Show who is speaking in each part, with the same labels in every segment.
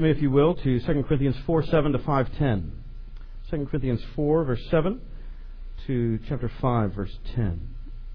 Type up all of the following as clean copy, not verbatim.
Speaker 1: me, if you will, to 2 Corinthians 4, 7 to 5:10. 2 Corinthians 4, verse 7 to chapter 5, verse 10.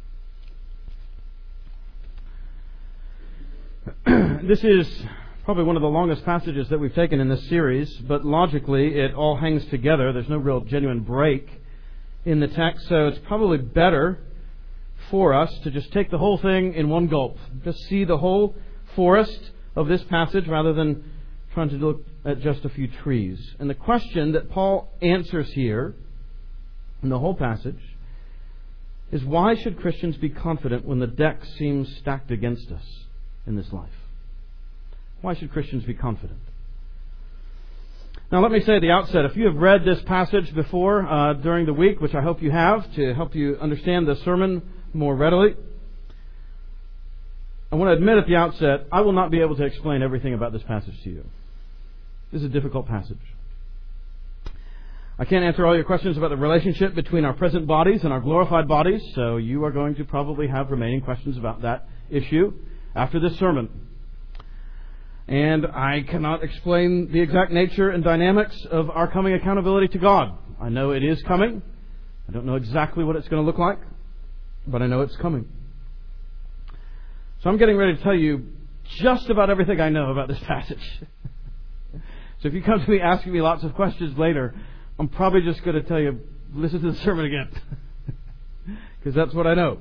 Speaker 1: This is probably one of the longest passages that we've taken in this series, but logically it all hangs together. There's no real genuine break in the text, so it's probably better for us to just take the whole thing in one gulp. Just see the whole forest of this passage rather than trying to look at just a few trees. And the question that Paul answers here in the whole passage is, why should Christians be confident when the deck seems stacked against us in this life? Why should Christians be confident? Now let me say at the outset, if you have read this passage before during the week, which I hope you have, to help you understand the sermon more readily, I want to admit at the outset, I will not be able to explain everything about this passage to you. This is a difficult passage. I can't answer all your questions about the relationship between our present bodies and our glorified bodies, so you are going to probably have remaining questions about that issue after this sermon. And I cannot explain the exact nature and dynamics of our coming accountability to God. I know it is coming. I don't know exactly what it's going to look like, but I know it's coming. So I'm getting ready to tell you just about everything I know about this passage. So if you come to me asking me lots of questions later, I'm probably just going to tell you, listen to the sermon again. Because that's what I know.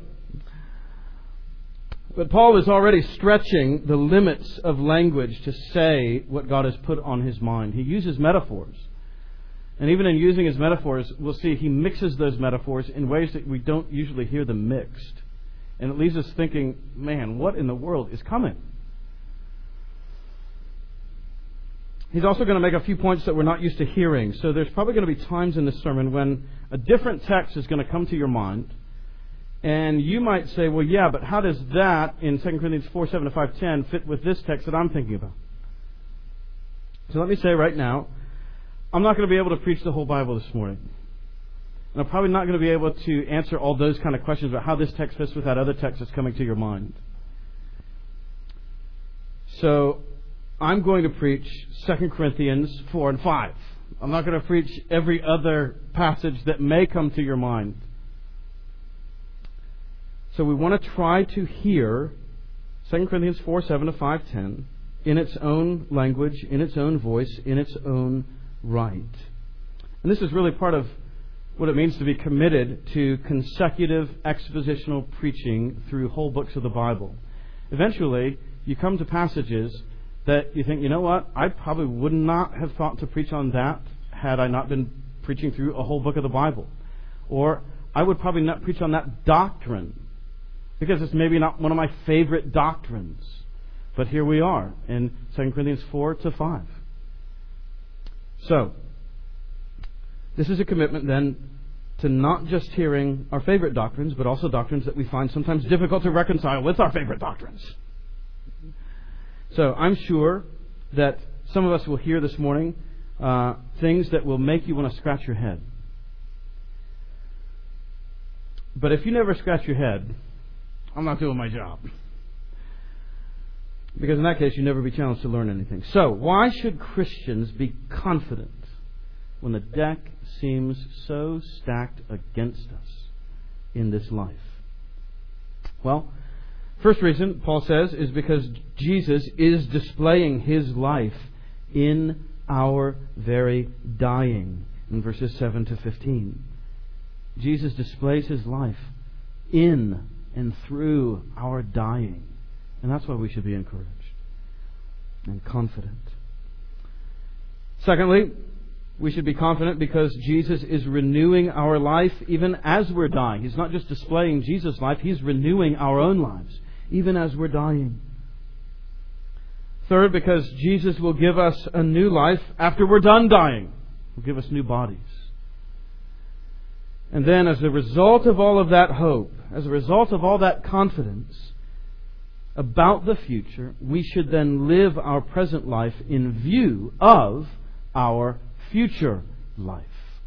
Speaker 1: But Paul is already stretching the limits of language to say what God has put on his mind. He uses metaphors. And even in using his metaphors, we'll see he mixes those metaphors in ways that we don't usually hear them mixed. And it leaves us thinking, man, what in the world is coming? He's also going to make a few points that we're not used to hearing. So there's probably going to be times in this sermon when a different text is going to come to your mind. And you might say, well, yeah, but how does that in 2 Corinthians 4, 7 to 5:10 fit with this text that I'm thinking about? So let me say right now, I'm not going to be able to preach the whole Bible this morning. And I'm probably not going to be able to answer all those kind of questions about how this text fits with that other text that's coming to your mind. So I'm going to preach 2 Corinthians 4 and 5. I'm not going to preach every other passage that may come to your mind. So we want to try to hear 2 Corinthians 4, 7 to 5:10 in its own language, in its own voice, in its own right. And this is really part of what it means to be committed to consecutive expositional preaching through whole books of the Bible. Eventually, you come to passages that you think, you know what, I probably would not have thought to preach on that had I not been preaching through a whole book of the Bible. Or I would probably not preach on that doctrine because it's maybe not one of my favorite doctrines. But here we are in 2 Corinthians 4 to 5. So, this is a commitment then to not just hearing our favorite doctrines, but also doctrines that we find sometimes difficult to reconcile with our favorite doctrines. So I'm sure that some of us will hear this morning things that will make you want to scratch your head. But if you never scratch your head, I'm not doing my job. Because in that case, you'll never be challenged to learn anything. So, why should Christians be confident when the deck seems so stacked against us in this life? Well, first reason, Paul says, is because Jesus is displaying His life in our very dying. In verses 7 to 15. Jesus displays His life in and through our dying. And that's why we should be encouraged and confident. Secondly, we should be confident because Jesus is renewing our life even as we're dying. He's not just displaying Jesus' life, He's renewing our own lives even as we're dying. Third, because Jesus will give us a new life after we're done dying. He'll give us new bodies. And then as a result of all of that hope, as a result of all that confidence about the future, we should then live our present life in view of our future life.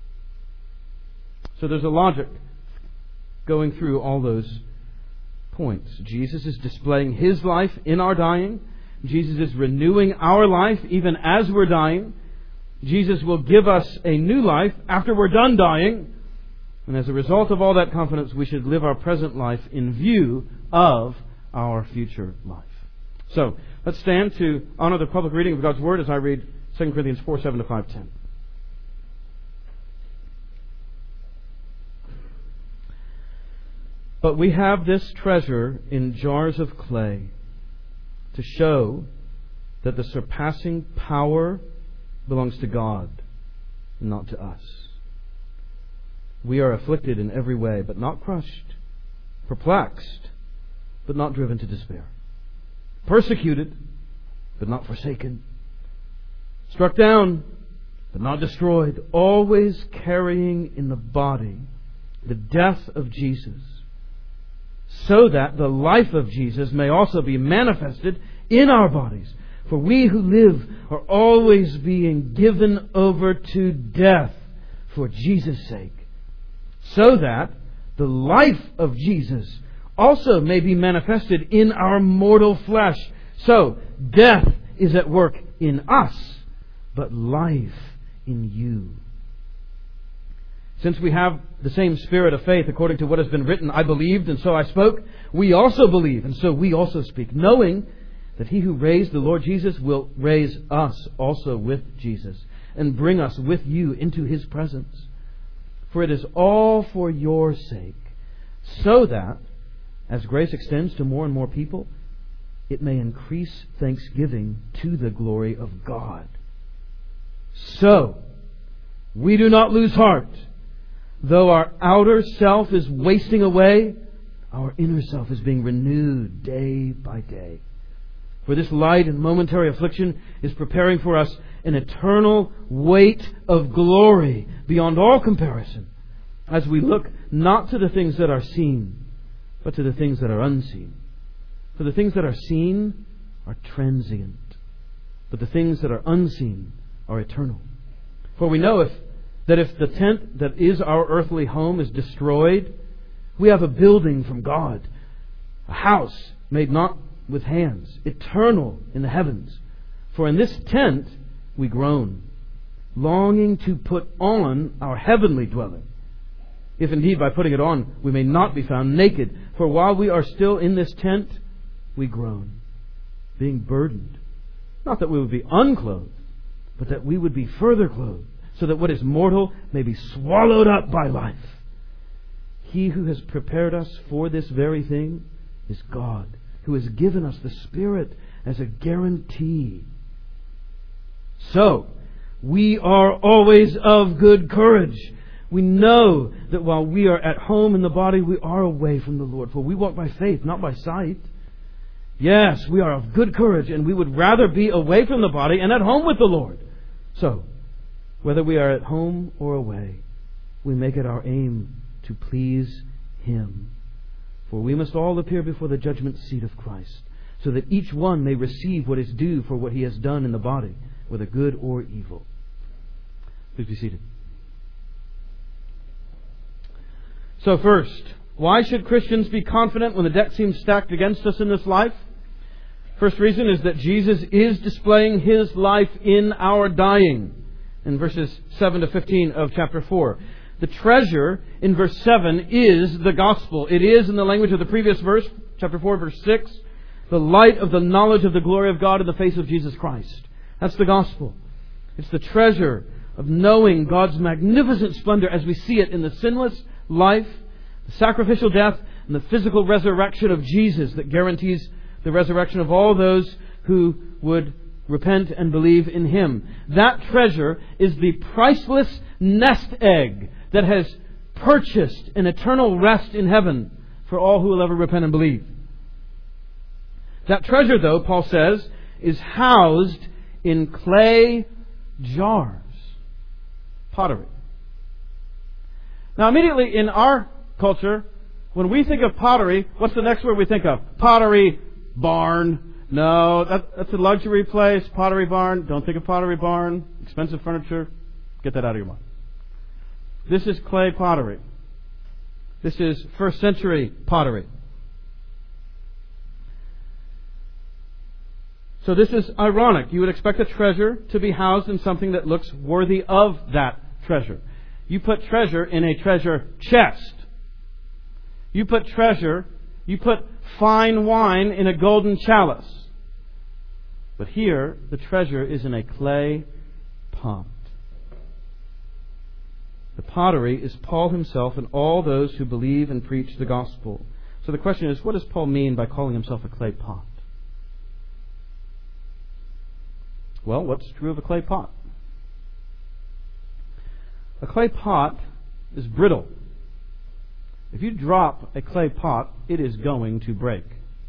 Speaker 1: So there's a logic going through all those points. Jesus is displaying His life in our dying. Jesus is renewing our life even as we're dying. Jesus will give us a new life after we're done dying. And as a result of all that confidence, we should live our present life in view of our future life. So, let's stand to honor the public reading of God's Word as I read 2 Corinthians 4:7 to 5:10. But we have this treasure in jars of clay to show that the surpassing power belongs to God, not to us. We are afflicted in every way, but not crushed, perplexed, but not driven to despair, persecuted, but not forsaken, struck down, but not destroyed, always carrying in the body the death of Jesus, so that the life of Jesus may also be manifested in our bodies. For we who live are always being given over to death for Jesus' sake, so that the life of Jesus also may be manifested in our mortal flesh. So, death is at work in us, but life in you. Since we have the same spirit of faith, according to what has been written, I believed and so I spoke, we also believe and so we also speak, knowing that He who raised the Lord Jesus will raise us also with Jesus and bring us with you into His presence. For it is all for your sake, so that, as grace extends to more and more people, it may increase thanksgiving to the glory of God. So, we do not lose heart. Though our outer self is wasting away, our inner self is being renewed day by day. For this light and momentary affliction is preparing for us an eternal weight of glory beyond all comparison, as we look not to the things that are seen, but to the things that are unseen. For the things that are seen are transient, but the things that are unseen are eternal. For we know that if the tent that is our earthly home is destroyed, we have a building from God, a house made not with hands, eternal in the heavens. For in this tent we groan, longing to put on our heavenly dwelling, if indeed by putting it on we may not be found naked. For while we are still in this tent, we groan, being burdened, not that we would be unclothed, but that we would be further clothed, so that what is mortal may be swallowed up by life. He who has prepared us for this very thing is God, who has given us the Spirit as a guarantee. So, we are always of good courage. We know that while we are at home in the body, we are away from the Lord. For we walk by faith, not by sight. Yes, we are of good courage, and we would rather be away from the body and at home with the Lord. So, whether we are at home or away, we make it our aim to please Him. For we must all appear before the judgment seat of Christ, so that each one may receive what is due for what he has done in the body, whether good or evil. Please be seated. So first, why should Christians be confident when the deck seems stacked against us in this life? First reason is that Jesus is displaying His life in our dying. In verses 7 to 15 of chapter 4. The treasure in verse 7 is the gospel. It is, in the language of the previous verse, chapter 4, verse 6, the light of the knowledge of the glory of God in the face of Jesus Christ. That's the gospel. It's the treasure of knowing God's magnificent splendor as we see it in the sinless life, the sacrificial death, and the physical resurrection of Jesus that guarantees the resurrection of all those who would repent and believe in Him. That treasure is the priceless nest egg that has purchased an eternal rest in heaven for all who will ever repent and believe. That treasure, though, Paul says, is housed in clay jars. Pottery. Now, immediately in our culture, when we think of pottery, what's the next word we think of? Pottery barn. No, that's a luxury place. Pottery barn. Don't think of Pottery Barn. Expensive furniture. Get that out of your mind. This is clay pottery. This is first century pottery. So this is ironic. You would expect a treasure to be housed in something that looks worthy of that treasure. You put treasure in a treasure chest. You put fine wine in a golden chalice. But here, the treasure is in a clay pot. The pottery is Paul himself and all those who believe and preach the gospel. So the question is, what does Paul mean by calling himself a clay pot? Well, what's true of a clay pot? A clay pot is brittle. If you drop a clay pot, it is going to break.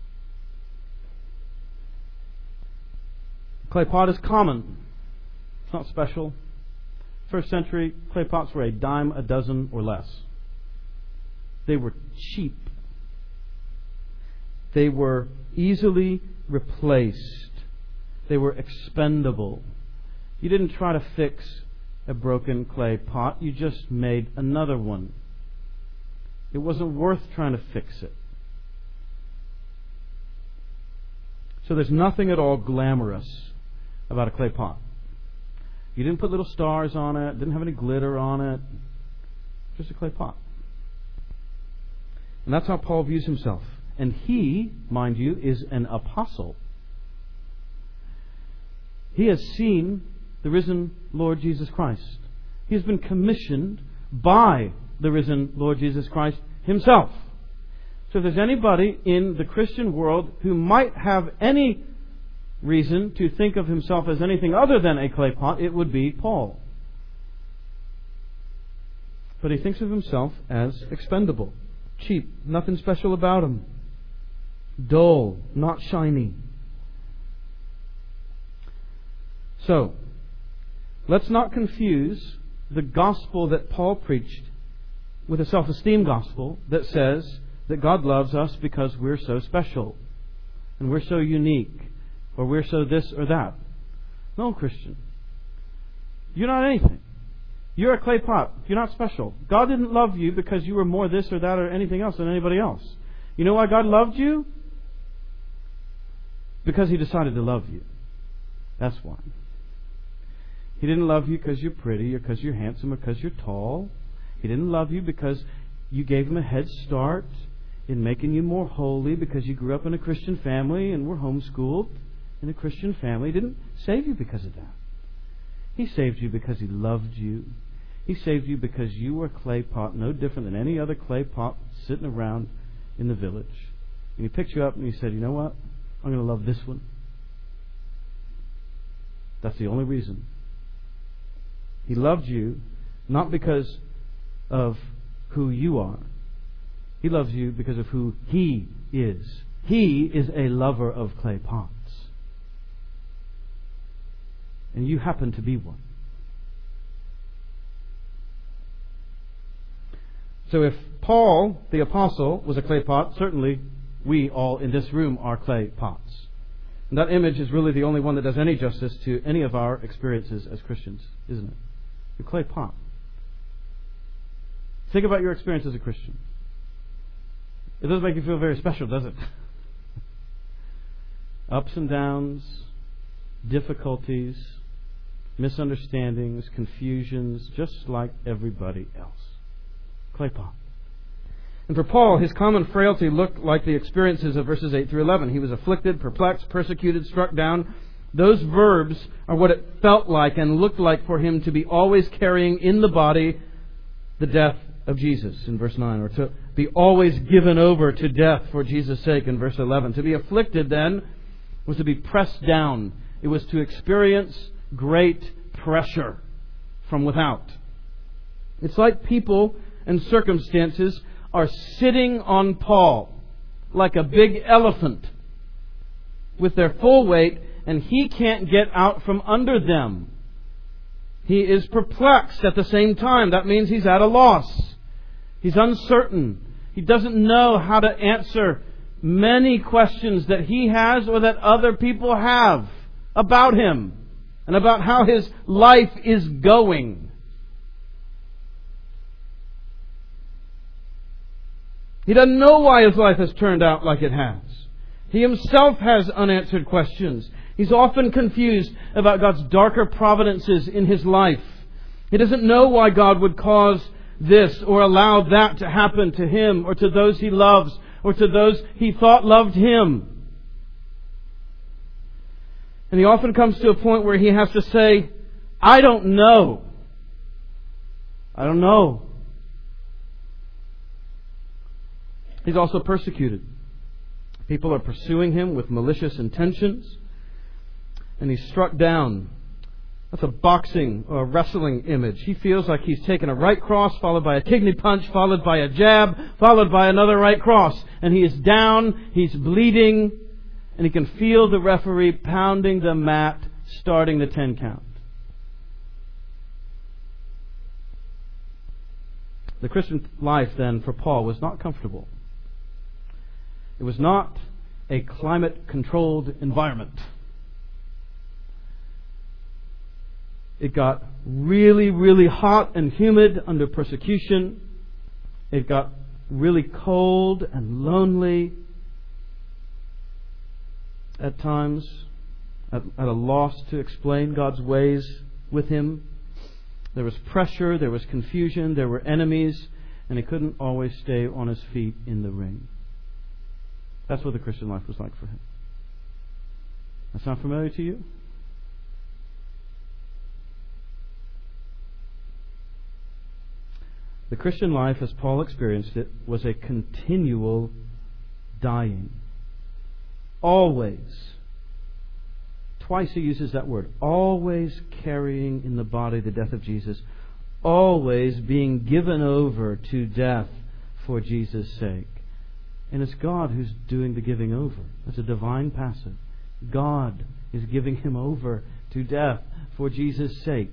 Speaker 1: A clay pot is common. It's not special. First century, clay pots were a dime a dozen or less. They were cheap. They were easily replaced. They were expendable. You didn't try to fix a broken clay pot. You just made another one. It wasn't worth trying to fix it. So there's nothing at all glamorous about a clay pot. You didn't put little stars on it, didn't have any glitter on it. Just a clay pot. And that's how Paul views himself. And he, mind you, is an apostle. He has seen the risen Lord Jesus Christ. He has been commissioned by the risen Lord Jesus Christ himself. So if there's anybody in the Christian world who might have any reason to think of himself as anything other than a clay pot, it would be Paul. But he thinks of himself as expendable, cheap, nothing special about him, dull, not shiny. So, let's not confuse the gospel that Paul preached with a self-esteem gospel that says that God loves us because we're so special and we're so unique or we're so this or that. No, Christian. You're not anything. You're a clay pot. You're not special. God didn't love you because you were more this or that or anything else than anybody else. You know why God loved you? Because He decided to love you. That's why. He didn't love you because you're pretty or because you're handsome or because you're tall. He didn't love you because you gave Him a head start in making you more holy because you grew up in a Christian family and were homeschooled in a Christian family. He didn't save you because of that. He saved you because He loved you. He saved you because you were a clay pot, no different than any other clay pot sitting around in the village. And He picked you up and He said, you know what? I'm going to love this one. That's the only reason. He loved you not because of who you are. He loves you because of who He is. He is a lover of clay pots. And you happen to be one. So if Paul, the apostle, was a clay pot, certainly we all in this room are clay pots. And that image is really the only one that does any justice to any of our experiences as Christians, isn't it? You're a clay pot. Think about your experience as a Christian. It doesn't make you feel very special, does it? Ups and downs, difficulties, misunderstandings, confusions, just like everybody else. Clay pot. And for Paul, his common frailty looked like the experiences of verses 8 through 11. He was afflicted, perplexed, persecuted, struck down. Those verbs are what it felt like and looked like for him to be always carrying in the body the death of Jesus in verse 9, or to be always given over to death for Jesus' sake in verse 11. To be afflicted then was to be pressed down. It was to experience great pressure from without. It's like people and circumstances are sitting on Paul like a big elephant with their full weight, and he can't get out from under them. He is perplexed at the same time. That means he's at a loss. He's uncertain. He doesn't know how to answer many questions that he has or that other people have about him and about how his life is going. He doesn't know why his life has turned out like it has. He himself has unanswered questions. He's often confused about God's darker providences in his life. He doesn't know why God would cause this or allow that to happen to him or to those he loves or to those he thought loved him. And he often comes to a point where he has to say, I don't know. I don't know. He's also persecuted. People are pursuing him with malicious intentions. And he's struck down. That's a boxing or a wrestling image. He feels like he's taken a right cross, followed by a kidney punch, followed by a jab, followed by another right cross. And he is down, he's bleeding, and he can feel the referee pounding the mat, starting the 10 count. The Christian life, then, for Paul was not comfortable. It was not a climate-controlled environment. It got really, really hot and humid under persecution. It got really cold and lonely at times, at a loss to explain God's ways with him. There was pressure, there was confusion, there were enemies, and he couldn't always stay on his feet in the ring. That's what the Christian life was like for him. That sound familiar to you? The Christian life, as Paul experienced it, was a continual dying. Always. Twice he uses that word. Always carrying in the body the death of Jesus. Always being given over to death for Jesus' sake. And it's God who's doing the giving over. It's a divine passive. God is giving him over to death for Jesus' sake.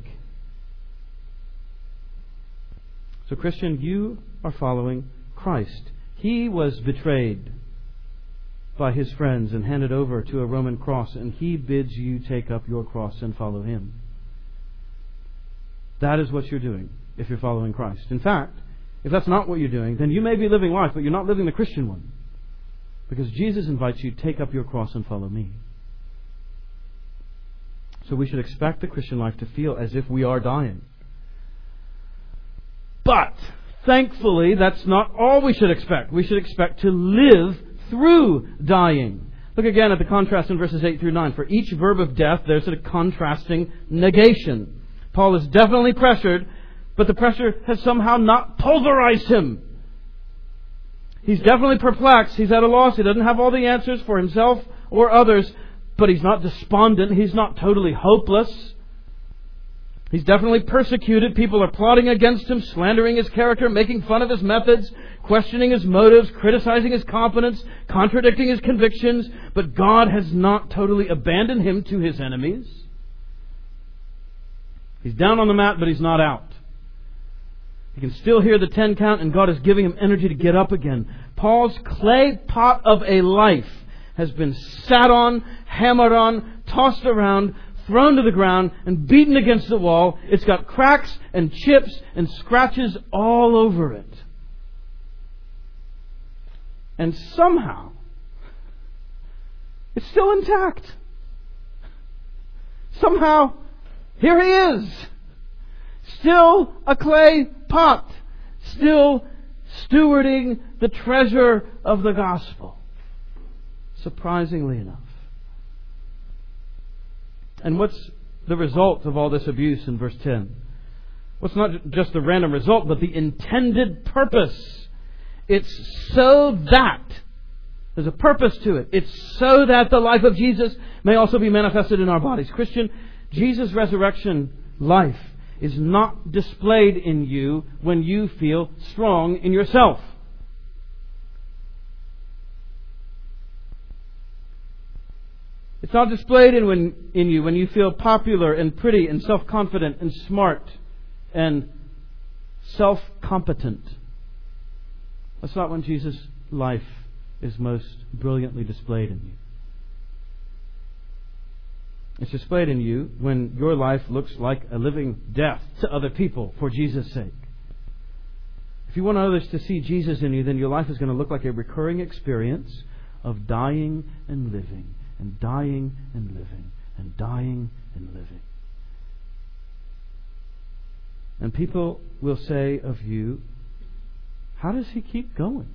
Speaker 1: So, Christian, you are following Christ. He was betrayed by his friends and handed over to a Roman cross, and he bids you take up your cross and follow him. That is what you're doing if you're following Christ. In fact, if that's not what you're doing, then you may be living life, but you're not living the Christian one. Because Jesus invites you, take up your cross and follow me. So we should expect the Christian life to feel as if we are dying. But, thankfully, that's not all we should expect. We should expect to live through dying. Look again at the contrast in verses 8 through 9. For each verb of death, there's a contrasting negation. Paul is definitely pressured, but the pressure has somehow not pulverized him. He's definitely perplexed. He's at a loss. He doesn't have all the answers for himself or others, but he's not despondent. He's not totally hopeless. He's definitely persecuted. People are plotting against him, slandering his character, making fun of his methods, questioning his motives, criticizing his competence, contradicting his convictions. But God has not totally abandoned him to his enemies. He's down on the mat, but he's not out. He can still hear the 10 count, and God is giving him energy to get up again. Paul's clay pot of a life has been sat on, hammered on, tossed around, thrown to the ground, and beaten against the wall. It's got cracks and chips and scratches all over it. And somehow, it's still intact. Somehow, here he is. Still a clay pot. Still stewarding the treasure of the gospel. Surprisingly enough. And what's the result of all this abuse in verse 10? Well, it's not just the random result, but the intended purpose. It's so that, there's a purpose to it. It's so that the life of Jesus may also be manifested in our bodies. Christian, Jesus' resurrection life is not displayed in you when you feel strong in yourself. It's not displayed in you when you feel popular and pretty and self-confident and smart and self-competent. That's not when Jesus' life is most brilliantly displayed in you. It's displayed in you when your life looks like a living death to other people for Jesus' sake. If you want others to see Jesus in you, then your life is going to look like a recurring experience of dying and living, and dying and living, and dying and living. And people will say of you, how does he keep going?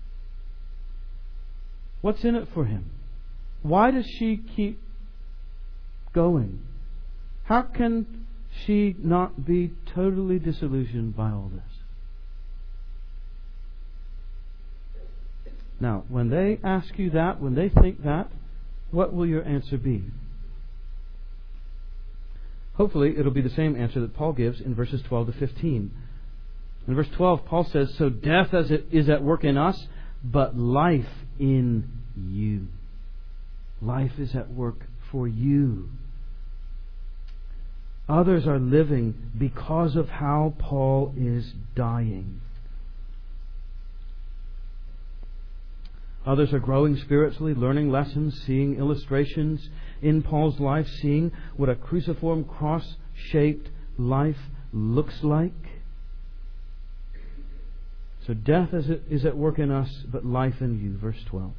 Speaker 1: What's in it for him? Why does she keep going? How can she not be totally disillusioned by all this? Now, when they ask you that, when they think that, what will your answer be? Hopefully, it'll be the same answer that Paul gives in verses 12 to 15. In verse 12, Paul says, so death as it is at work in us, but life in you. Life is at work for you. Others are living because of how Paul is dying. Others are growing spiritually, learning lessons, seeing illustrations in Paul's life, seeing what a cruciform, cross-shaped life looks like. So death as it is at work in us, but life in you. Verse 12.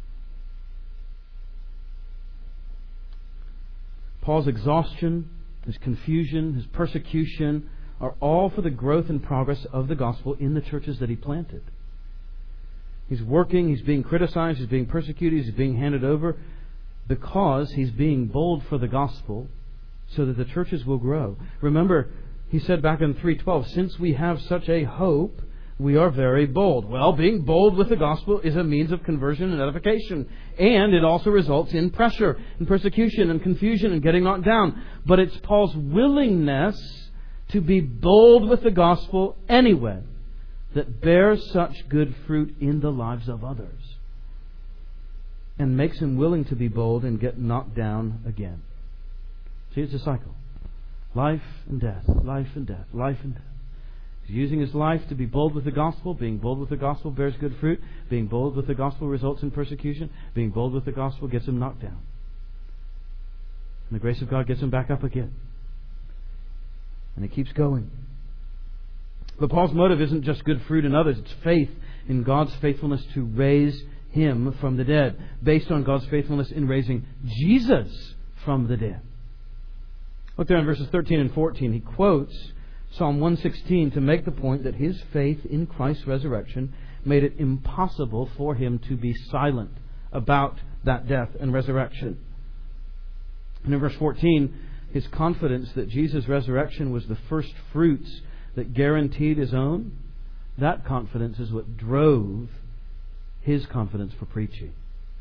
Speaker 1: Paul's exhaustion, his confusion, his persecution are all for the growth and progress of the gospel in the churches that he planted. He's working, he's being criticized, he's being persecuted, he's being handed over because he's being bold for the gospel so that the churches will grow. Remember, he said back in 3:12, since we have such a hope, we are very bold. Well, being bold with the gospel is a means of conversion and edification. And it also results in pressure and persecution and confusion and getting knocked down. But it's Paul's willingness to be bold with the gospel anyway that bears such good fruit in the lives of others and makes him willing to be bold and get knocked down again. See, it's a cycle. Life and death, life and death, life and death. He's using his life to be bold with the gospel. Being bold with the gospel bears good fruit. Being bold with the gospel results in persecution. Being bold with the gospel gets him knocked down. And the grace of God gets him back up again. And he keeps going. But Paul's motive isn't just good fruit in others. It's faith in God's faithfulness to raise him from the dead. Based on God's faithfulness in raising Jesus from the dead. Look there in verses 13 and 14. He quotes Psalm 116 to make the point that his faith in Christ's resurrection made it impossible for him to be silent about that death and resurrection. And in verse 14, his confidence that Jesus' resurrection was the first fruits that guaranteed his own, that confidence is what drove his confidence for preaching.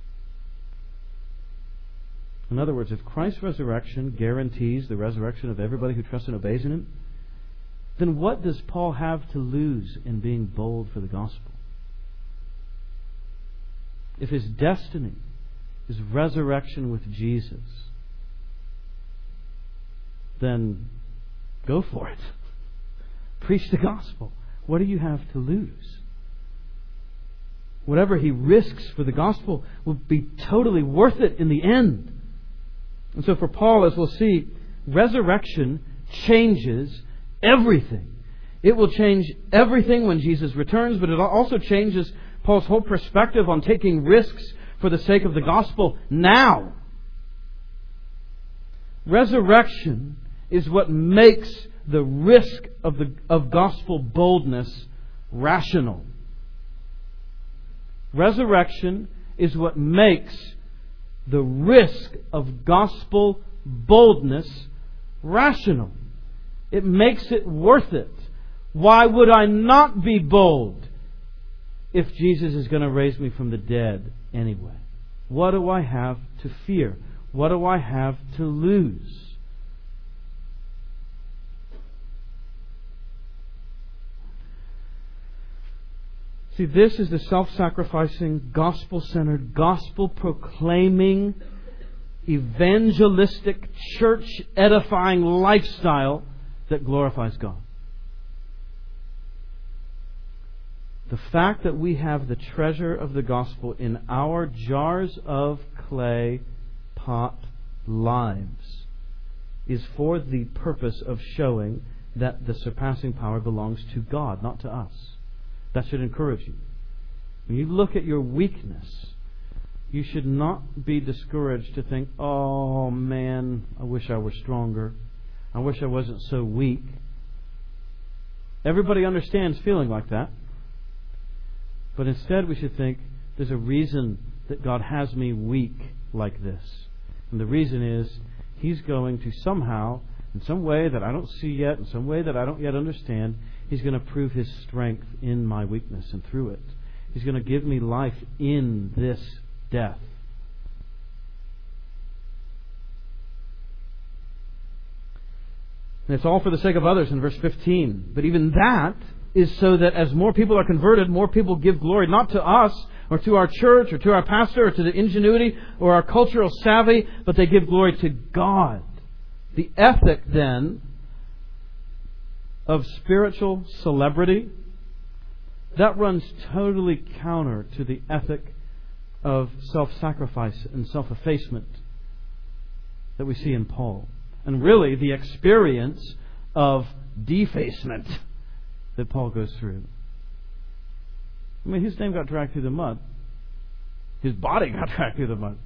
Speaker 1: In other words, if Christ's resurrection guarantees the resurrection of everybody who trusts and obeys in him, then what does Paul have to lose in being bold for the gospel? If his destiny is resurrection with Jesus, then go for it. Preach the gospel. What do you have to lose? Whatever he risks for the gospel will be totally worth it in the end. And so for Paul, as we'll see, resurrection changes everything. It will change everything when Jesus returns, but it also changes Paul's whole perspective on taking risks for the sake of the gospel now. Resurrection is what makes the risk of gospel boldness rational. Resurrection is what makes the risk of gospel boldness rational. It makes it worth it. Why would I not be bold if Jesus is going to raise me from the dead anyway? What do I have to fear? What do I have to lose? See, this is the self-sacrificing, gospel-centered, gospel-proclaiming, evangelistic, church-edifying lifestyle that glorifies God. The fact that we have the treasure of the gospel in our jars of clay pot lives is for the purpose of showing that the surpassing power belongs to God, not to us. That should encourage you. When you look at your weakness, you should not be discouraged to think, oh man, I wish I were stronger. I wish I wasn't so weak. Everybody understands feeling like that. But instead we should think, there's a reason that God has me weak like this. And the reason is, He's going to somehow, in some way that I don't see yet, in some way that I don't yet understand, He's going to prove His strength in my weakness and through it. He's going to give me life in this death. And it's all for the sake of others in verse 15. But even that is so that as more people are converted, more people give glory, not to us or to our church or to our pastor or to the ingenuity or our cultural savvy, but they give glory to God. The ethic then of spiritual celebrity, that runs totally counter to the ethic of self-sacrifice and self-effacement that we see in Paul. And really the experience of defacement that Paul goes through. I mean, his name got dragged through the mud. His body got dragged through the mud.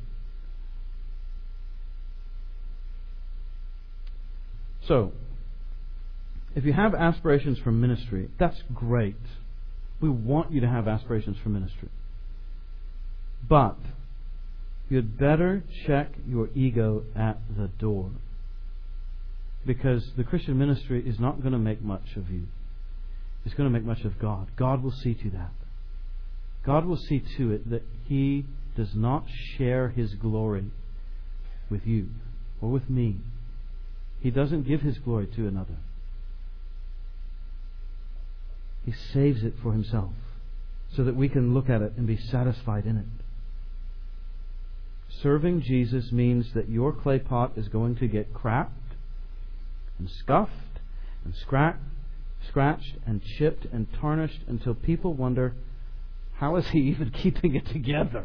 Speaker 1: So, if you have aspirations for ministry, that's great. We want you to have aspirations for ministry. But you'd better check your ego at the door. Because the Christian ministry is not going to make much of you. It's going to make much of God. God will see to that. God will see to it that He does not share His glory with you or with me. He doesn't give His glory to another. He saves it for Himself so that we can look at it and be satisfied in it. Serving Jesus means that your clay pot is going to get cracked and scuffed and scratched and chipped and tarnished until people wonder, how is he even keeping it together?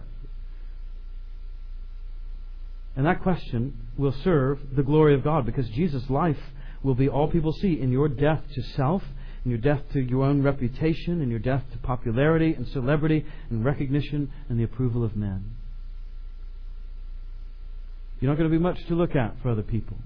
Speaker 1: And that question will serve the glory of God, because Jesus' life will be all people see in your death to self, in your death to your own reputation, in your death to popularity and celebrity and recognition and the approval of men. You're not going to be much to look at for other people.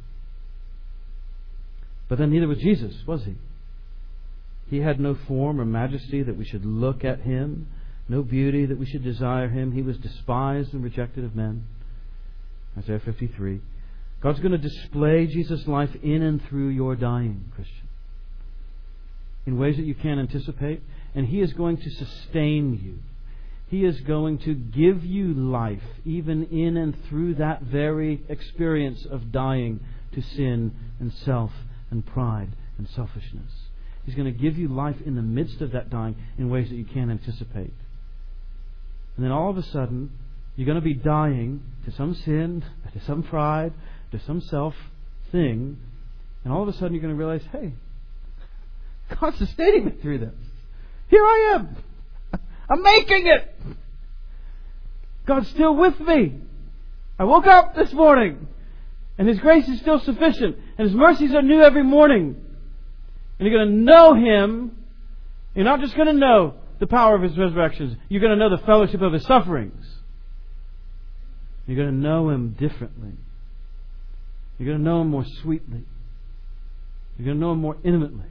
Speaker 1: But then neither was Jesus, was He? He had no form or majesty that we should look at Him, no beauty that we should desire Him. He was despised and rejected of men. Isaiah 53. God's going to display Jesus' life in and through your dying, Christian, in ways that you can't anticipate. And He is going to sustain you. He is going to give you life even in and through that very experience of dying to sin and self and pride and selfishness. He's going to give you life in the midst of that dying in ways that you can't anticipate. And then all of a sudden, you're going to be dying to some sin, to some pride, to some self thing. And all of a sudden you're going to realize, hey, God's sustaining me through this. Here I am. I'm making it. God's still with me. I woke up this morning and His grace is still sufficient and His mercies are new every morning. And you're going to know Him. You're not just going to know the power of His resurrections. You're going to know the fellowship of His sufferings. You're going to know Him differently. You're going to know Him more sweetly. You're going to know Him more intimately.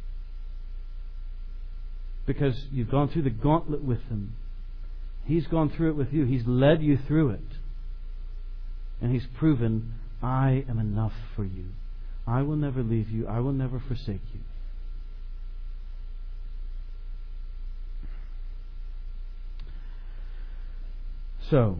Speaker 1: Because you've gone through the gauntlet with Him. He's gone through it with you. He's led you through it. And He's proven, I am enough for you. I will never leave you. I will never forsake you. So,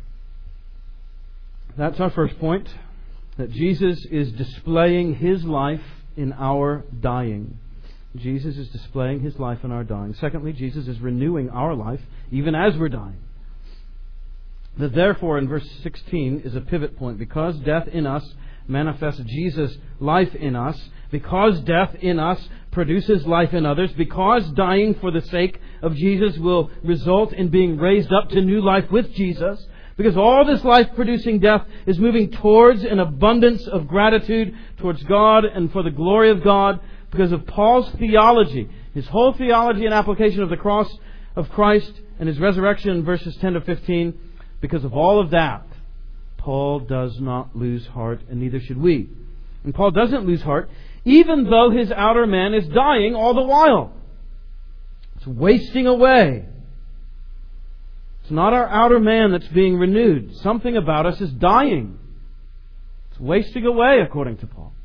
Speaker 1: that's our first point. That Jesus is displaying His life in our dying. Jesus is displaying His life in our dying. Secondly, Jesus is renewing our life even as we're dying. The therefore in verse 16 is a pivot point. Because death in us manifests Jesus' life in us, because death in us produces life in others, because dying for the sake of Jesus will result in being raised up to new life with Jesus, because all this life-producing death is moving towards an abundance of gratitude towards God and for the glory of God, because of Paul's theology, his whole theology and application of the cross of Christ and His resurrection in verses 10 to 15, Because of all of that, Paul does not lose heart, and neither should we. And Paul doesn't lose heart, even though his outer man is dying all the while. It's wasting away. It's not our outer man that's being renewed. Something about us is dying. It's wasting away, according to Paul.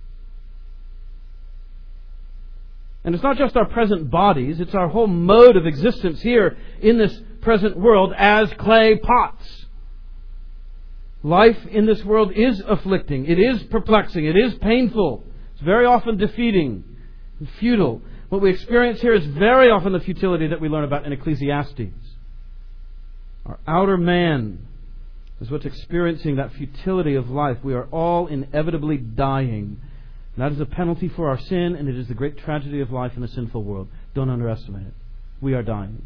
Speaker 1: And it's not just our present bodies, it's our whole mode of existence here in this present world as clay pots. Life in this world is afflicting, it is perplexing, it is painful, it's very often defeating and futile. What we experience here is very often the futility that we learn about in Ecclesiastes. Our outer man is what's experiencing that futility of life. We are all inevitably dying. And that is a penalty for our sin, and it is the great tragedy of life in a sinful world. Don't underestimate it. We are dying.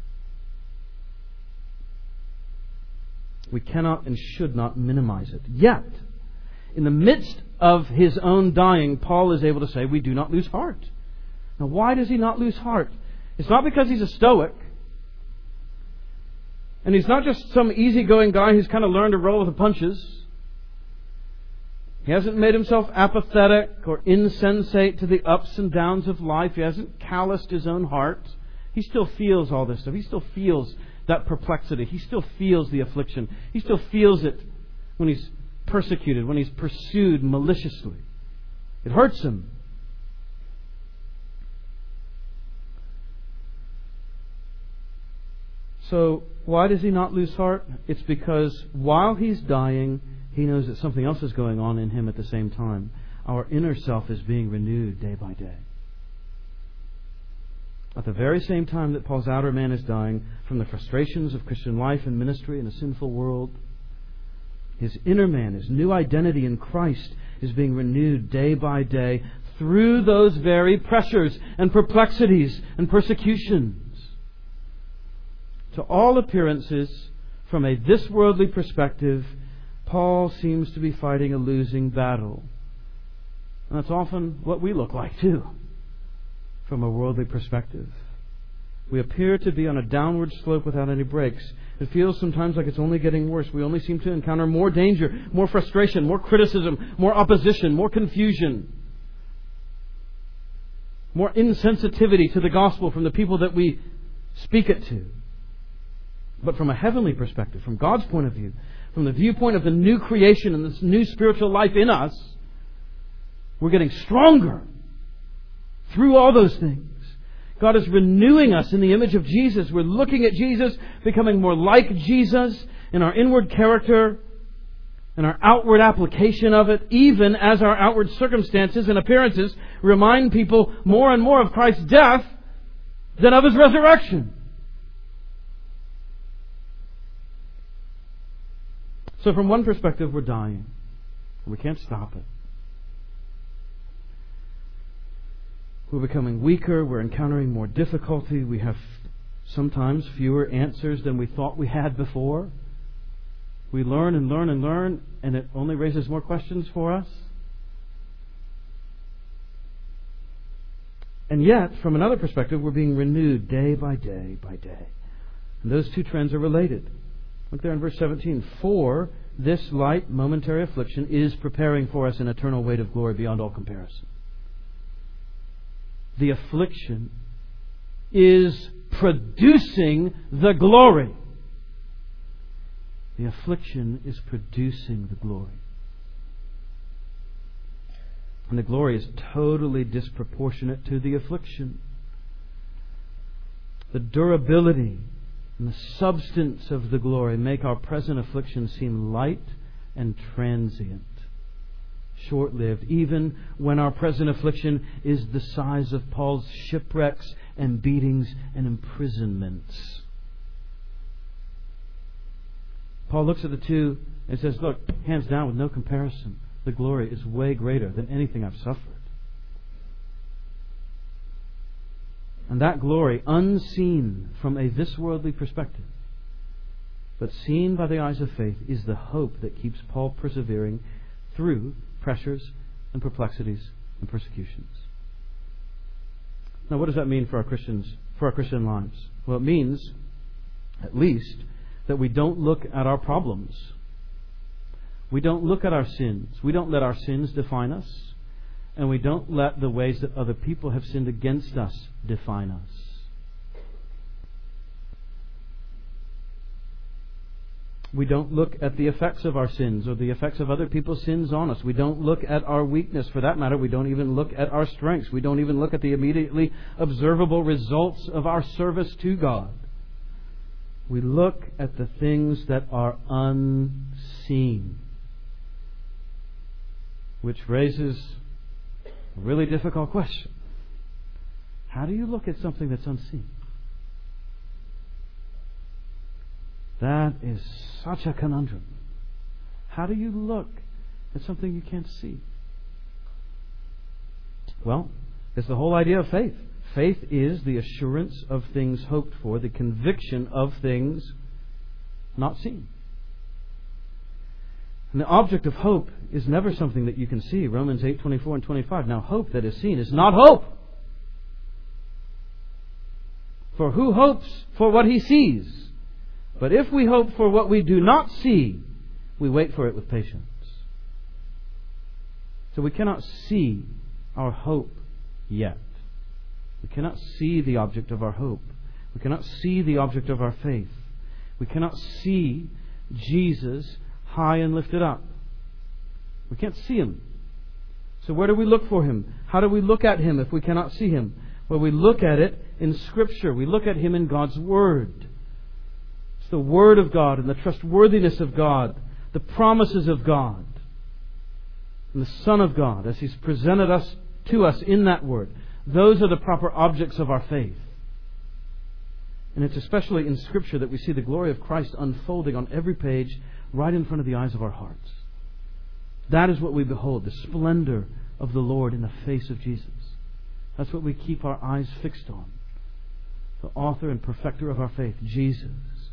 Speaker 1: We cannot and should not minimize it. Yet, in the midst of his own dying, Paul is able to say, we do not lose heart. Now, why does he not lose heart? It's not because he's a stoic. And he's not just some easygoing guy who's kind of learned to roll with the punches. He hasn't made himself apathetic or insensate to the ups and downs of life. He hasn't calloused his own heart. He still feels all this stuff. He still feels that perplexity. He still feels the affliction. He still feels it when he's persecuted, when he's pursued maliciously. It hurts him. So, why does he not lose heart? It's because while he's dying, he knows that something else is going on in him at the same time. Our inner self is being renewed day by day. At the very same time that Paul's outer man is dying from the frustrations of Christian life and ministry in a sinful world, his inner man, his new identity in Christ, is being renewed day by day through those very pressures and perplexities and persecutions. To all appearances, from a this-worldly perspective, Paul seems to be fighting a losing battle. And that's often what we look like too, from a worldly perspective. We appear to be on a downward slope without any breaks. It feels sometimes like it's only getting worse. We only seem to encounter more danger, more frustration, more criticism, more opposition, more confusion, more insensitivity to the gospel from the people that we speak it to. But from a heavenly perspective, from God's point of view, from the viewpoint of the new creation and this new spiritual life in us, we're getting stronger through all those things. God is renewing us in the image of Jesus. We're looking at Jesus, becoming more like Jesus in our inward character and our outward application of it, even as our outward circumstances and appearances remind people more and more of Christ's death than of His resurrection. So from one perspective, we're dying. We can't stop it. We're becoming weaker. We're encountering more difficulty. We have sometimes fewer answers than we thought we had before. We learn and learn and learn, and it only raises more questions for us. And yet, from another perspective, we're being renewed day by day by day. And those two trends are related. Look there in verse 17. For this light momentary affliction is preparing for us an eternal weight of glory beyond all comparison. The affliction is producing the glory. The affliction is producing the glory. And the glory is totally disproportionate to the affliction. The durability and the substance of the glory make our present affliction seem light and transient, short-lived, even when our present affliction is the size of Paul's shipwrecks and beatings and imprisonments. Paul looks at the two and says, look, hands down, with no comparison, the glory is way greater than anything I've suffered. And that glory, unseen from a this-worldly perspective, but seen by the eyes of faith, is the hope that keeps Paul persevering through pressures and perplexities and persecutions. Now, what does that mean for our Christian lives? Well, it means, at least, that we don't look at our problems. We don't look at our sins. We don't let our sins define us. And we don't let the ways that other people have sinned against us define us. We don't look at the effects of our sins or the effects of other people's sins on us. We don't look at our weakness. For that matter, we don't even look at our strengths. We don't even look at the immediately observable results of our service to God. We look at the things that are unseen. Which raises a really difficult question. How do you look at something that's unseen? That is such a conundrum. How do you look at something you can't see? Well, it's the whole idea of faith. Faith is the assurance of things hoped for, the conviction of things not seen. And the object of hope is never something that you can see. Romans 8:24 and 25. Now hope that is seen is not hope. For who hopes for what he sees? But if we hope for what we do not see, we wait for it with patience. So we cannot see our hope yet. We cannot see the object of our hope. We cannot see the object of our faith. We cannot see Jesus high and lifted up. We can't see Him. So where do we look for Him? How do we look at Him if we cannot see Him? Well, we look at it in Scripture. We look at Him in God's Word. It's the Word of God and the trustworthiness of God, the promises of God, and the Son of God as He's presented to us in that Word. Those are the proper objects of our faith. And it's especially in Scripture that we see the glory of Christ unfolding on every page right in front of the eyes of our hearts. That is what we behold, the splendor of the Lord in the face of Jesus. That's what we keep our eyes fixed on. The author and perfecter of our faith, Jesus.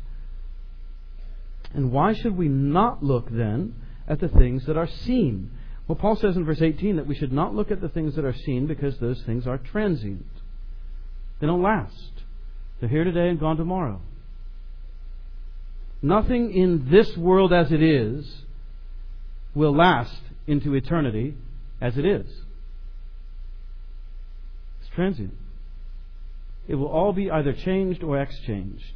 Speaker 1: And why should we not look then at the things that are seen? Well, Paul says in verse 18 that we should not look at the things that are seen because those things are transient. They don't last. They're here today and gone tomorrow. Nothing in this world as it is will last into eternity as it is. It's transient. It will all be either changed or exchanged.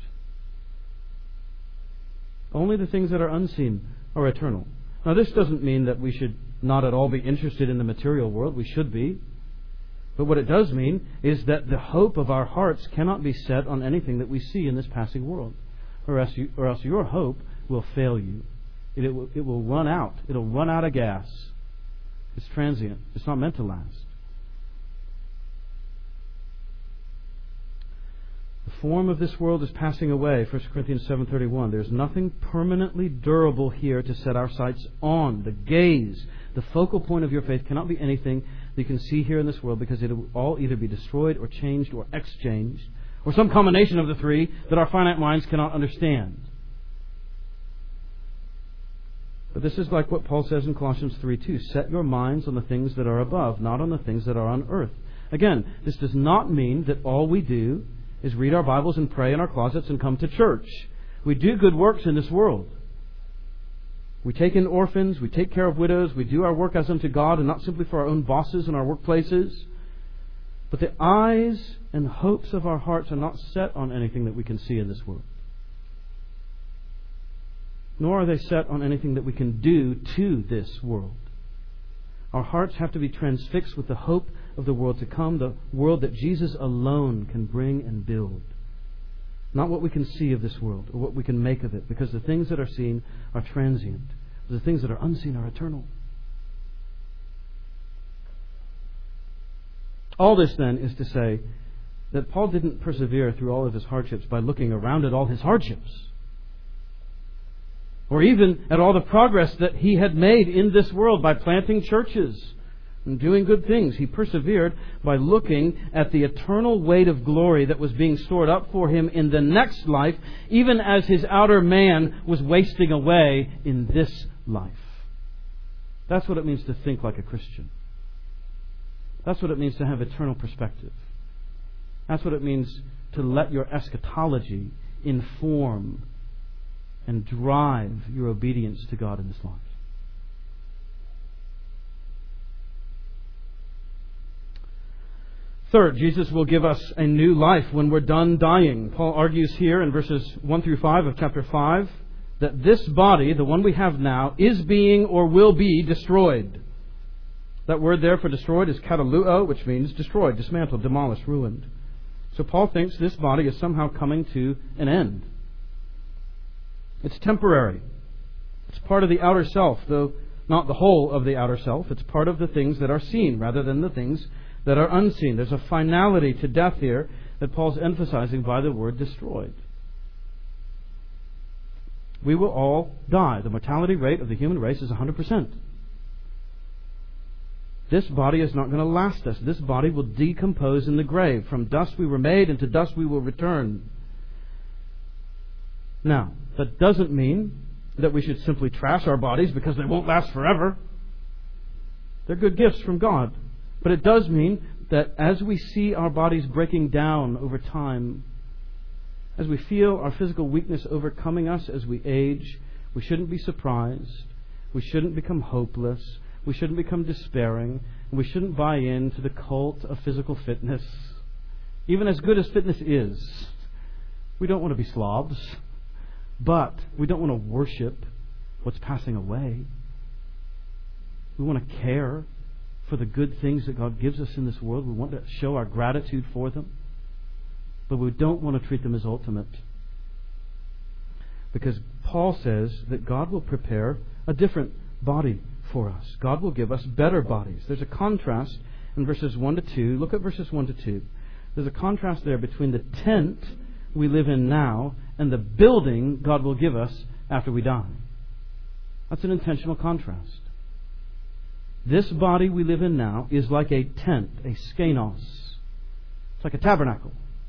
Speaker 1: Only the things that are unseen are eternal. Now, this doesn't mean that we should not at all be interested in the material world. We should be. But what it does mean is that the hope of our hearts cannot be set on anything that we see in this passing world. Or else your hope will fail you. It will run out. It'll run out of gas. It's transient. It's not meant to last. The form of this world is passing away. 1 Corinthians 7:31. There's nothing permanently durable here to set our sights on. The gaze, the focal point of your faith cannot be anything that you can see here in this world, because it will all either be destroyed or changed or exchanged, or some combination of the three that our finite minds cannot understand. But this is like what Paul says in Colossians 3:2. Set your minds on the things that are above, not on the things that are on earth. Again, this does not mean that all we do is read our Bibles and pray in our closets and come to church. We do good works in this world. We take in orphans, we take care of widows, we do our work as unto God and not simply for our own bosses and our workplaces. But the eyes and hopes of our hearts are not set on anything that we can see in this world. Nor are they set on anything that we can do to this world. Our hearts have to be transfixed with the hope of the world to come, the world that Jesus alone can bring and build. Not what we can see of this world or what we can make of it, because the things that are seen are transient. The things that are unseen are eternal. All this then is to say that Paul didn't persevere through all of his hardships by looking around at all his hardships, or even at all the progress that he had made in this world by planting churches and doing good things. He persevered by looking at the eternal weight of glory that was being stored up for him in the next life, even as his outer man was wasting away in this life. That's what it means to think like a Christian. That's what it means to have eternal perspective. That's what it means to let your eschatology inform and drive your obedience to God in this life. Third, Jesus will give us a new life when we're done dying. Paul argues here in verses 1 through 5 of chapter 5 that this body, the one we have now, is being or will be destroyed. That word there for destroyed is kataluo, which means destroyed, dismantled, demolished, ruined. So Paul thinks this body is somehow coming to an end. It's temporary. It's part of the outer self, though not the whole of the outer self. It's part of the things that are seen rather than the things that are unseen. There's a finality to death here that Paul's emphasizing by the word destroyed. We will all die. The mortality rate of the human race is 100%. This body is not going to last us. This body will decompose in the grave. From dust we were made, and to dust we will return. Now, that doesn't mean that we should simply trash our bodies because they won't last forever. They're good gifts from God. But it does mean that as we see our bodies breaking down over time, as we feel our physical weakness overcoming us as we age, we shouldn't be surprised. We shouldn't become hopeless. We shouldn't become despairing. And we shouldn't buy into the cult of physical fitness. Even as good as fitness is, we don't want to be slobs. But we don't want to worship what's passing away. We want to care for the good things that God gives us in this world. We want to show our gratitude for them. But we don't want to treat them as ultimate. Because Paul says that God will prepare a different body for us. God will give us better bodies. There's a contrast in verses 1 to 2. Look at verses 1 to 2. There's a contrast there between the tent we live in now and the building God will give us after we die. That's an intentional contrast. This body we live in now is like a tent, a skenos. It's like a tabernacle.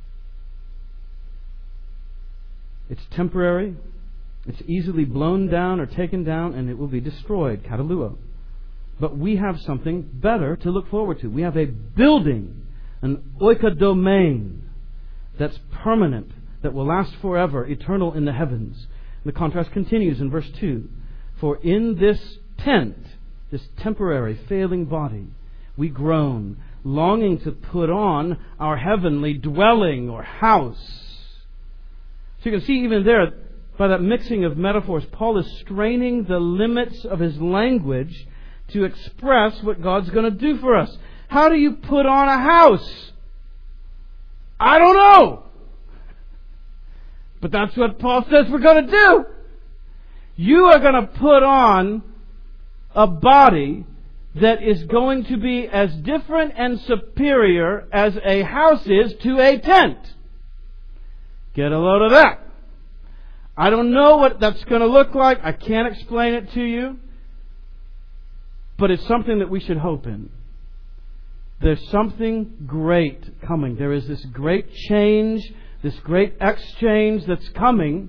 Speaker 1: It's temporary. It's easily blown down or taken down, and it will be destroyed, kataluo. But we have something better to look forward to. We have a building, an oikodomain, that's permanent, that will last forever, eternal in the heavens. The contrast continues in verse 2. For in this tent, this temporary, failing body, we groan, longing to put on our heavenly dwelling or house. So you can see even there, by that mixing of metaphors, Paul is straining the limits of his language to express what God's going to do for us. How do you put on a house? I don't know. But that's what Paul says we're going to do. You are going to put on a body that is going to be as different and superior as a house is to a tent. Get a load of that. I don't know what that's going to look like. I can't explain it to you. But it's something that we should hope in. There's something great coming. There is this great change, this great exchange that's coming,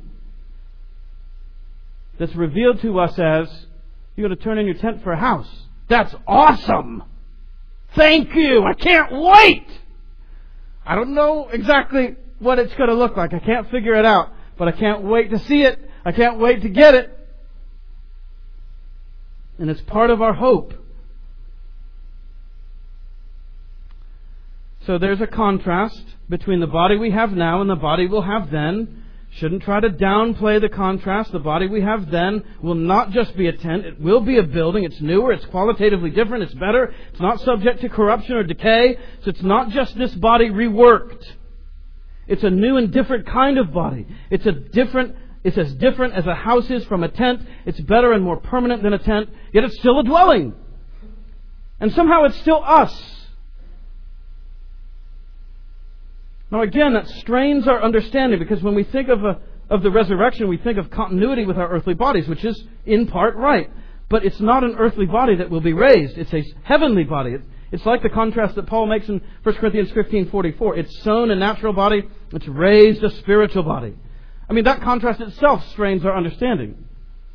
Speaker 1: that's revealed to us as, you're going to turn in your tent for a house. That's awesome! Thank you! I can't wait! I don't know exactly what it's going to look like. I can't figure it out. But I can't wait to see it. I can't wait to get it. And it's part of our hope. So there's a contrast between the body we have now and the body we'll have then. Shouldn't try to downplay the contrast. The body we have then will not just be a tent. It will be a building. It's newer. It's qualitatively different. It's better. It's not subject to corruption or decay. So it's not just this body reworked. It's a new and different kind of body. It's as different as a house is from a tent. It's better and more permanent than a tent. Yet it's still a dwelling. And somehow it's still us. Now again, that strains our understanding, because when we think of the resurrection, we think of continuity with our earthly bodies, which is in part right. But it's not an earthly body that will be raised. It's a heavenly body. It's like the contrast that Paul makes in 1 Corinthians 15:44. It's sown a natural body. It's raised a spiritual body. I mean, that contrast itself strains our understanding.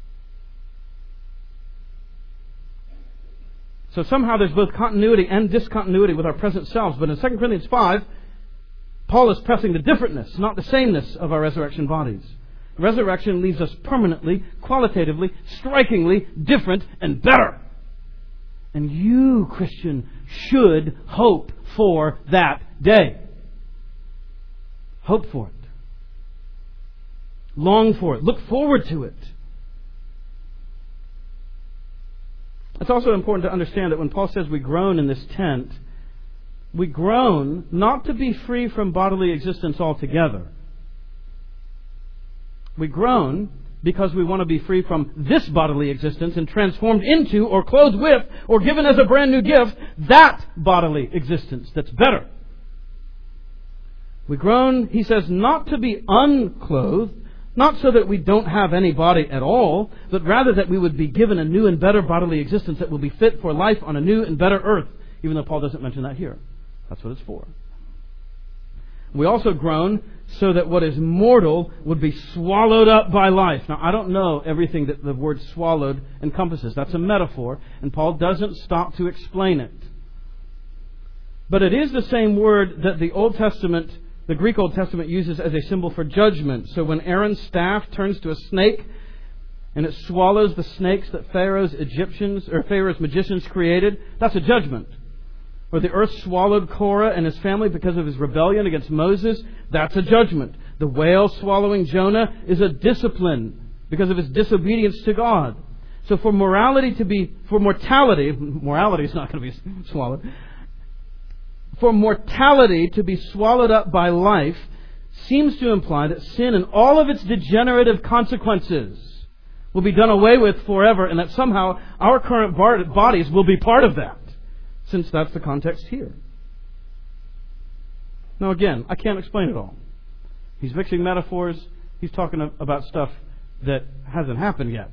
Speaker 1: So somehow there's both continuity and discontinuity with our present selves. But in 2 Corinthians 5, Paul is pressing the differentness, not the sameness, of our resurrection bodies. Resurrection leaves us permanently, qualitatively, strikingly different and better. And you, Christian, should hope for that day. Hope for it. Long for it. Look forward to it. It's also important to understand that when Paul says we groan in this tent, we groan not to be free from bodily existence altogether. We groan because we want to be free from this bodily existence and transformed into or clothed with or given as a brand new gift that bodily existence that's better. We groan, he says, not to be unclothed, not so that we don't have any body at all, but rather that we would be given a new and better bodily existence that will be fit for life on a new and better earth, even though Paul doesn't mention that here. That's what it's for. We also groan so that what is mortal would be swallowed up by life. Now, I don't know everything that the word swallowed encompasses. That's a metaphor, and Paul doesn't stop to explain it. But it is the same word that the Greek Old Testament uses as a symbol for judgment. So when Aaron's staff turns to a snake and it swallows the snakes that Pharaoh's magicians created, that's a judgment. Or the earth swallowed Korah and his family because of his rebellion against Moses, that's a judgment. The whale swallowing Jonah is a discipline because of his disobedience to God. So for morality is not going to be swallowed. For mortality to be swallowed up by life seems to imply that sin and all of its degenerative consequences will be done away with forever, and that somehow our current bodies will be part of that, since that's the context here. Now again, I can't explain it all. He's mixing metaphors. He's talking about stuff that hasn't happened yet.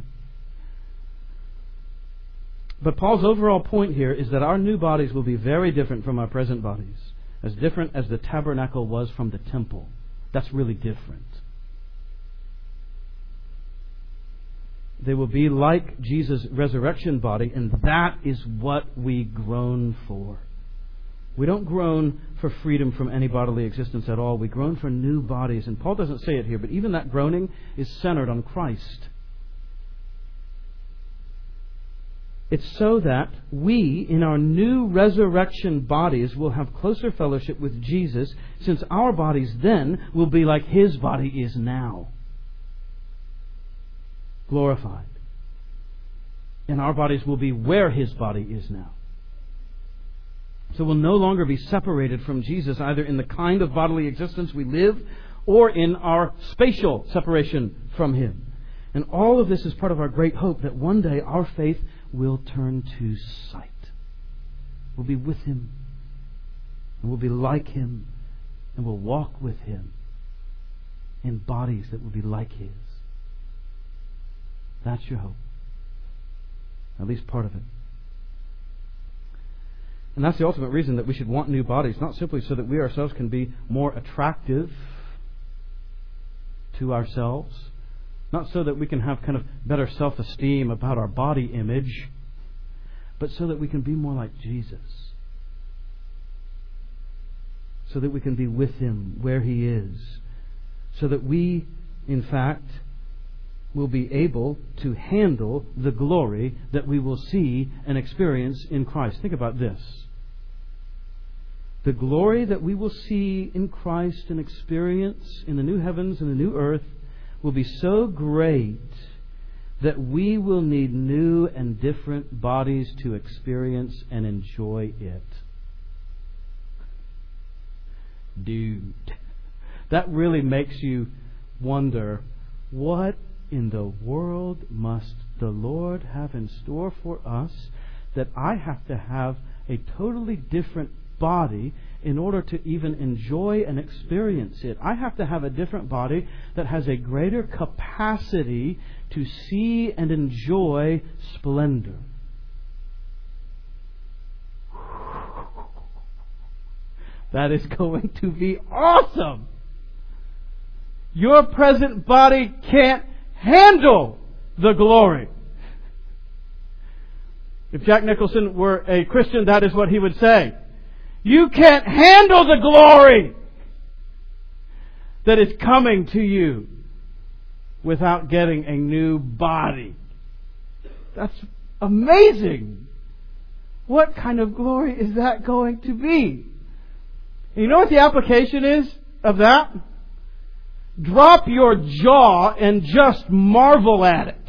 Speaker 1: But Paul's overall point here is that our new bodies will be very different from our present bodies. As different as the tabernacle was from the temple. That's really different. They will be like Jesus' resurrection body, and that is what we groan for. We don't groan for freedom from any bodily existence at all. We groan for new bodies. And Paul doesn't say it here, but even that groaning is centered on Christ. It's so that we, in our new resurrection bodies, will have closer fellowship with Jesus, since our bodies then will be like His body is now. Glorified. And our bodies will be where His body is now. So we'll no longer be separated from Jesus, either in the kind of bodily existence we live, or in our spatial separation from Him. And all of this is part of our great hope that one day our faith will turn to sight. We'll be with Him, and we'll be like Him, and we'll walk with Him in bodies that will be like His. That's your hope. At least part of it. And that's the ultimate reason that we should want new bodies, not simply so that we ourselves can be more attractive to ourselves, not so that we can have kind of better self-esteem about our body image, but so that we can be more like Jesus. So that we can be with Him where He is. So that we, in fact, will be able to handle the glory that we will see and experience in Christ. Think about this. The glory that we will see in Christ and experience in the new heavens and the new earth will be so great that we will need new and different bodies to experience and enjoy it. Dude, that really makes you wonder, what in the world must the Lord have in store for us that I have to have a totally different body in order to even enjoy and experience it? I have to have a different body that has a greater capacity to see and enjoy splendor. That is going to be awesome. Your present body can't handle the glory. If Jack Nicholson were a Christian, that is what he would say. You can't handle the glory that is coming to you without getting a new body. That's amazing. What kind of glory is that going to be? And you know what the application is of that? Drop your jaw and just marvel at it.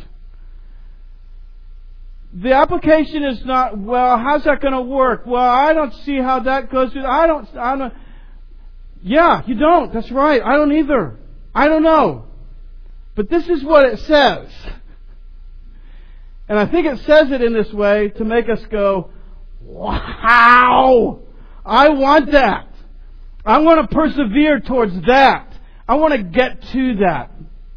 Speaker 1: The application is not, well, how's that going to work? Well, I don't see how that goes. I don't. Yeah, you don't. That's right. I don't either. I don't know. But this is what it says. And I think it says it in this way to make us go, wow! I want that. I want to persevere towards that. I want to get to that.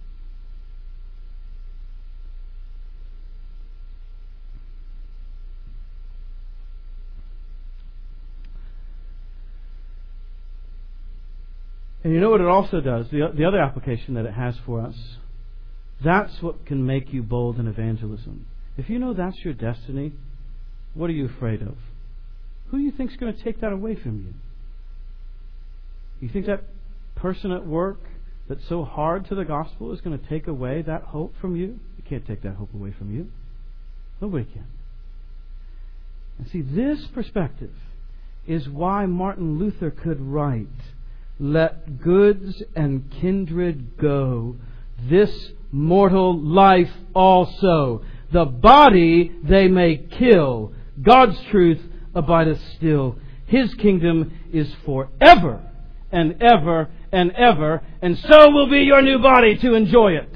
Speaker 1: And you know what it also does? The other application that it has for us, that's what can make you bold in evangelism. If you know that's your destiny, what are you afraid of? Who do you think is going to take that away from you? You think that person at work that's so hard to the gospel is going to take away that hope from you? You can't take that hope away from you. Nobody can. And see, this perspective is why Martin Luther could write, "Let goods and kindred go, this mortal life also. The body they may kill. God's truth abideth still. His kingdom is forever and ever and ever, and so will be your new body to enjoy it."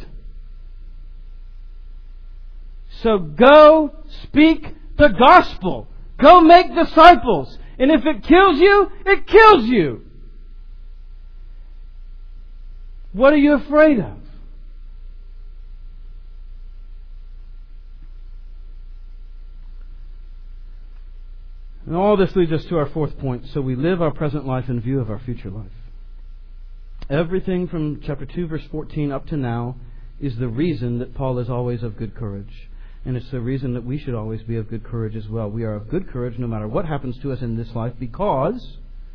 Speaker 1: So go speak the gospel. Go make disciples. And if it kills you, it kills you. What are you afraid of? And all this leads us to our fourth point. So we live our present life in view of our future life. Everything from chapter 2, verse 14 up to now is the reason that Paul is always of good courage. And it's the reason that we should always be of good courage as well. We are of good courage no matter what happens to us in this life, because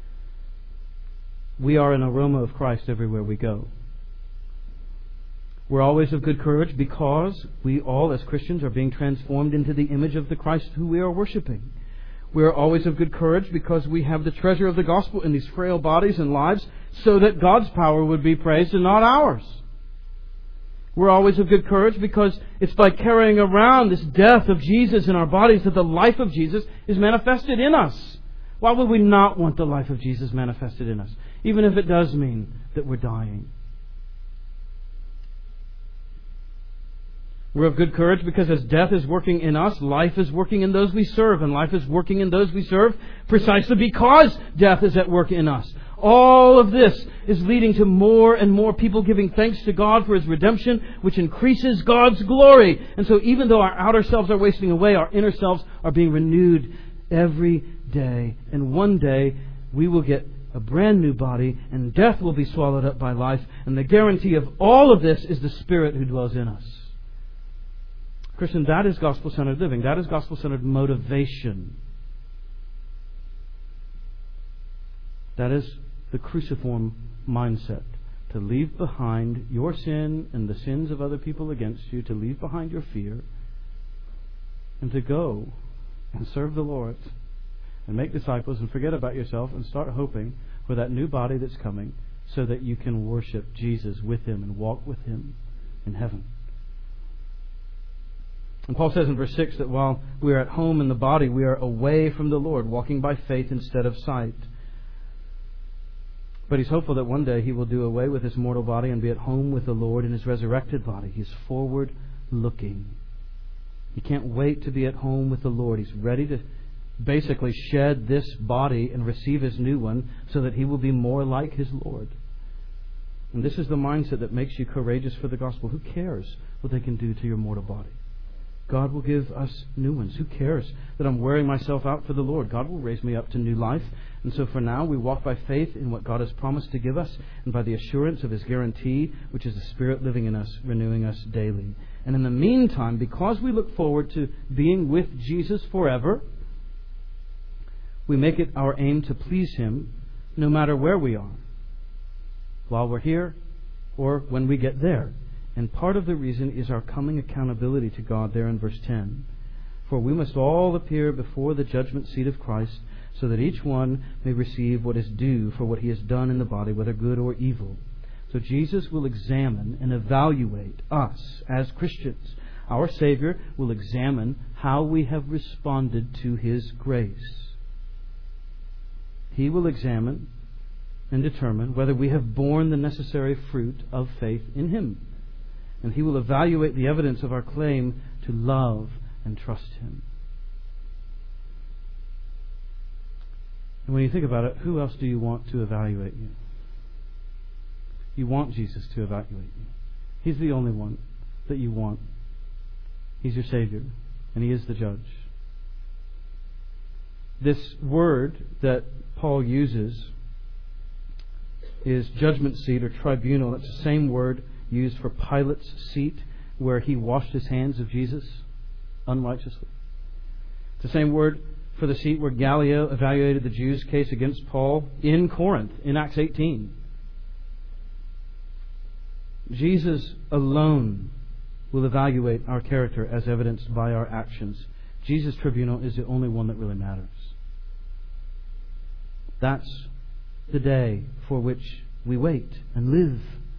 Speaker 1: we are an aroma of Christ everywhere we go. We're always of good courage because we all, as Christians, are being transformed into the image of the Christ who we are worshiping. We are always of good courage because we have the treasure of the gospel in these frail bodies and lives, so that God's power would be praised and not ours. We're always of good courage because it's by carrying around this death of Jesus in our bodies that the life of Jesus is manifested in us. Why would we not want the life of Jesus manifested in us, even if it does mean that we're dying? We're of good courage because as death is working in us, life is working in those we serve. And life is working in those we serve precisely because death is at work in us. All of this is leading to more and more people giving thanks to God for His redemption, which increases God's glory. And so even though our outer selves are wasting away, our inner selves are being renewed every day. And one day we will get a brand new body, and death will be swallowed up by life. And the guarantee of all of this is the Spirit who dwells in us. Christian, that is gospel-centered living. That is gospel-centered motivation. That is the cruciform mindset. To leave behind your sin and the sins of other people against you, to leave behind your fear, and to go and serve the Lord and make disciples and forget about yourself and start hoping for that new body that's coming, so that you can worship Jesus with Him and walk with Him in heaven. And Paul says in verse 6 that while we are at home in the body, we are away from the Lord, walking by faith instead of sight. But he's hopeful that one day he will do away with his mortal body and be at home with the Lord in His resurrected body. He's forward looking. He can't wait to be at home with the Lord. He's ready to basically shed this body and receive his new one so that he will be more like his Lord. And this is the mindset that makes you courageous for the gospel. Who cares what they can do to your mortal body? God will give us new ones. Who cares that I'm wearing myself out for the Lord? God will raise me up to new life. And so for now, we walk by faith in what God has promised to give us, and by the assurance of His guarantee, which is the Spirit living in us, renewing us daily. And in the meantime, because we look forward to being with Jesus forever, we make it our aim to please Him no matter where we are, while we're here or when we get there. And part of the reason is our coming accountability to God there in verse 10. For we must all appear before the judgment seat of Christ, so that each one may receive what is due for what he has done in the body, whether good or evil. So Jesus will examine and evaluate us as Christians. Our Savior will examine how we have responded to His grace. He will examine and determine whether we have borne the necessary fruit of faith in Him. And He will evaluate the evidence of our claim to love and trust Him. And when you think about it, who else do you want to evaluate you? You want Jesus to evaluate you. He's the only one that you want. He's your Savior, and He is the judge. This word that Paul uses is judgment seat or tribunal. It's the same word used for Pilate's seat, where he washed his hands of Jesus unrighteously. It's the same word for the seat where Gallio evaluated the Jews' case against Paul in Corinth in Acts 18. Jesus alone will evaluate our character as evidenced by our actions. Jesus' tribunal is the only one that really matters. That's the day for which we wait and live.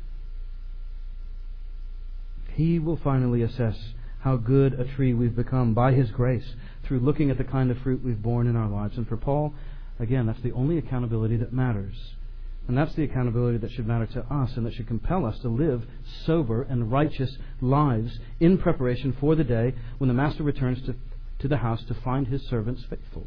Speaker 1: He will finally assess how good a tree we've become by His grace through looking at the kind of fruit we've borne in our lives. And for Paul, again, that's the only accountability that matters. And that's the accountability that should matter to us and that should compel us to live sober and righteous lives in preparation for the day when the Master returns to the house to find His servants faithful.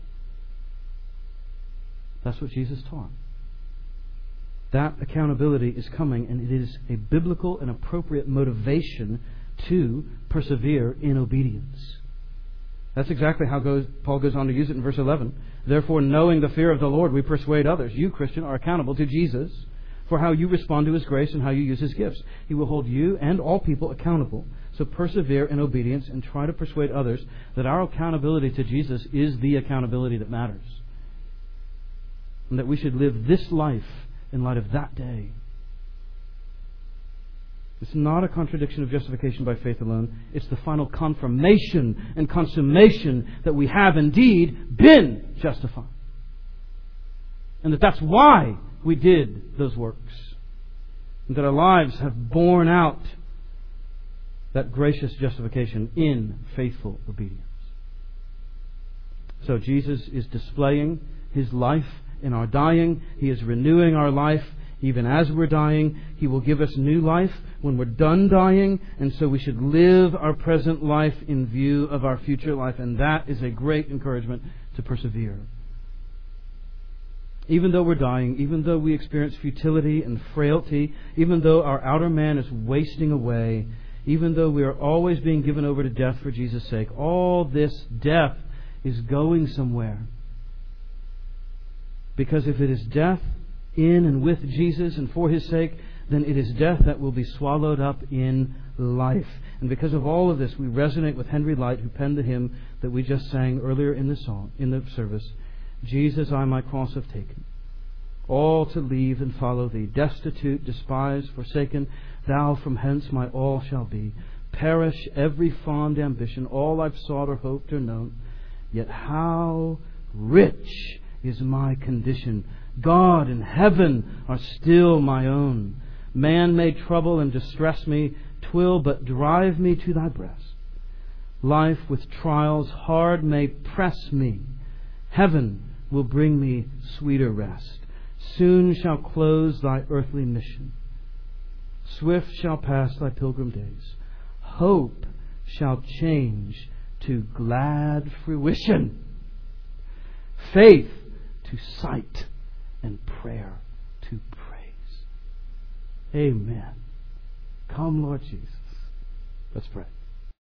Speaker 1: That's what Jesus taught. That accountability is coming, and it is a biblical and appropriate motivation to persevere in obedience. That's exactly how Paul goes on to use it in verse 11. Therefore, knowing the fear of the Lord, we persuade others. You, Christian, are accountable to Jesus for how you respond to His grace and how you use His gifts. He will hold you and all people accountable. So persevere in obedience and try to persuade others that our accountability to Jesus is the accountability that matters. And that we should live this life in light of that day. It's not a contradiction of justification by faith alone. It's the final confirmation and consummation that we have indeed been justified. And that's why we did those works. And that our lives have borne out that gracious justification in faithful obedience. So Jesus is displaying His life in our dying. He is renewing our life even as we're dying. He will give us new life when we're done dying, and so we should live our present life in view of our future life, and that is a great encouragement to persevere. Even though we're dying, even though we experience futility and frailty, even though our outer man is wasting away, even though we are always being given over to death for Jesus' sake, all this death is going somewhere. Because if it is death in and with Jesus and for His sake, then it is death that will be swallowed up in life. And because of all of this, we resonate with Henry Light, who penned the hymn that we just sang earlier in the song, in the service. Jesus, I my cross have taken, all to leave and follow Thee. Destitute, despised, forsaken, Thou from hence my all shall be. Perish every fond ambition, all I've sought or hoped or known. Yet how rich is my condition. God and heaven are still my own. Man may trouble and distress me, 'twill but drive me to Thy breast. Life with trials hard may press me, heaven will bring me sweeter rest. Soon shall close Thy earthly mission. Swift shall pass Thy pilgrim days. Hope shall change to glad fruition. Faith to sight, and prayer to praise. Amen. Come, Lord Jesus. Let's pray.